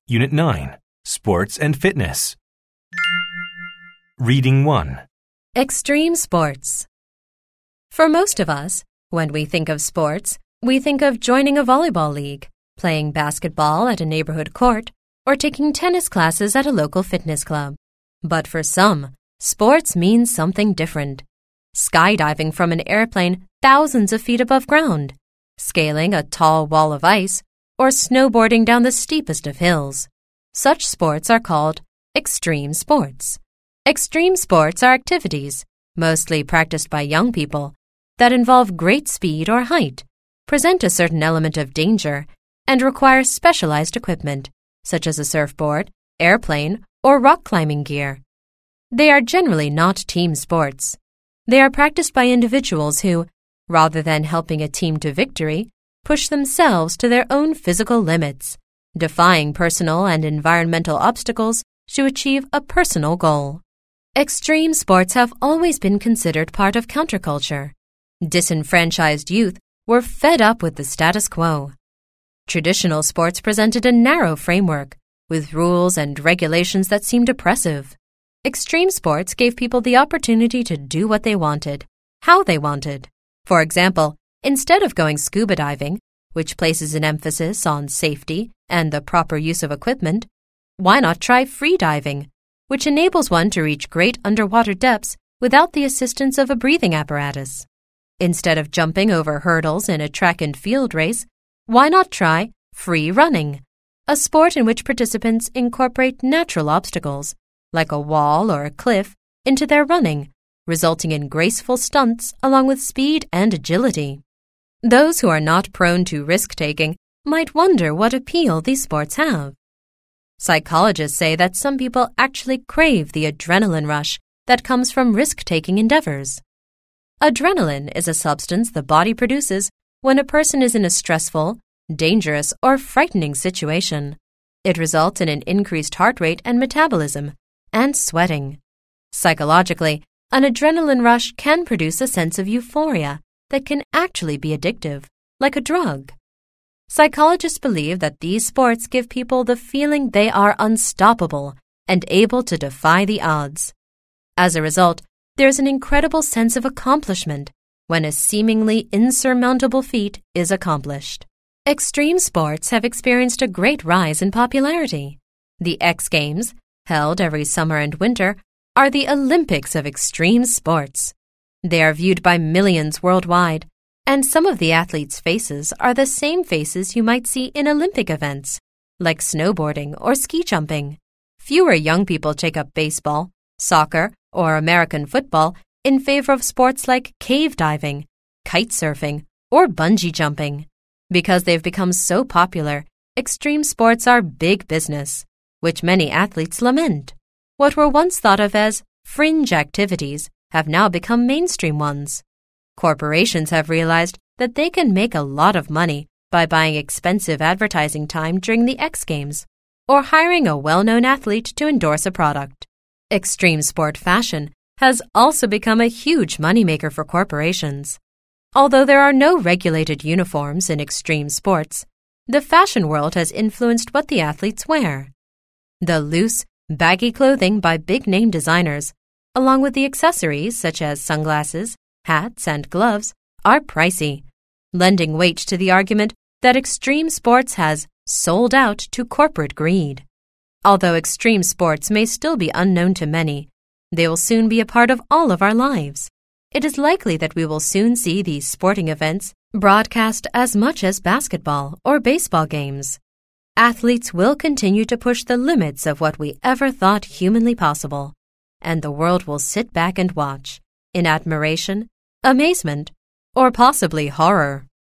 Unit 9, Sports and Fitness. Reading 1. Extreme sports. For most of us, when we think of sports, we think of joining a volleyball league, playing basketball at a neighborhood court, or taking tennis classes at a local fitness club. But for some, sports means something different. Skydiving from an airplane thousands of feet above ground, scaling a tall wall of ice, or snowboarding down the steepest of hills. Such sports are called extreme sports. Extreme sports are activities, mostly practiced by young people, that involve great speed or height, present a certain element of danger, and require specialized equipment, such as a surfboard, airplane, or rock climbing gear. They are generally not team sports. They are practiced by individuals who, rather than helping a team to victory, push themselves to their own physical limits, defying personal and environmental obstacles to achieve a personal goal. Extreme sports have always been considered part of counterculture. Disenfranchised youth were fed up with the status quo. Traditional sports presented a narrow framework, with rules and regulations that seemed oppressive. Extreme sports gave people the opportunity to do what they wanted, how they wanted. For example, instead of going scuba diving, which places an emphasis on safety and the proper use of equipment, why not try free diving, which enables one to reach great underwater depths without the assistance of a breathing apparatus? Instead of jumping over hurdles in a track and field race, why not try free running, a sport in which participants incorporate natural obstacles, like a wall or a cliff, into their running, resulting in graceful stunts along with speed and agility. Those who are not prone to risk-taking might wonder what appeal these sports have. Psychologists say that some people actually crave the adrenaline rush that comes from risk-taking endeavors. Adrenaline is a substance the body produces when a person is in a stressful, dangerous, or frightening situation. It results in an increased heart rate and metabolism, and sweating. Psychologically, an adrenaline rush can produce a sense of euphoria that can actually be addictive, like a drug. Psychologists believe that these sports give people the feeling they are unstoppable and able to defy the odds. As a result, there is an incredible sense of accomplishment when a seemingly insurmountable feat is accomplished. Extreme sports have experienced a great rise in popularity. The X Games, held every summer and winter, are the Olympics of extreme sports. They are viewed by millions worldwide, and some of the athletes' faces are the same faces you might see in Olympic events, like snowboarding or ski jumping. Fewer young people take up baseball, soccer, or American football in favor of sports like cave diving, kite surfing, or bungee jumping. Because they've become so popular, extreme sports are big business, which many athletes lament. What were once thought of as fringe activities have now become mainstream ones. Corporations have realized that they can make a lot of money by buying expensive advertising time during the X Games or hiring a well-known athlete to endorse a product. Extreme sport fashion has also become a huge moneymaker for corporations. Although there are no regulated uniforms in extreme sports, the fashion world has influenced what the athletes wear. The loose, baggy clothing by big-name designers, along with the accessories such as sunglasses, hats, and gloves, are pricey, lending weight to the argument that extreme sports has sold out to corporate greed. Although extreme sports may still be unknown to many, they will soon be a part of all of our lives. It is likely that we will soon see these sporting events broadcast as much as basketball or baseball games. Athletes will continue to push the limits of what we ever thought humanly possible, and the world will sit back and watch, in admiration, amazement, or possibly horror.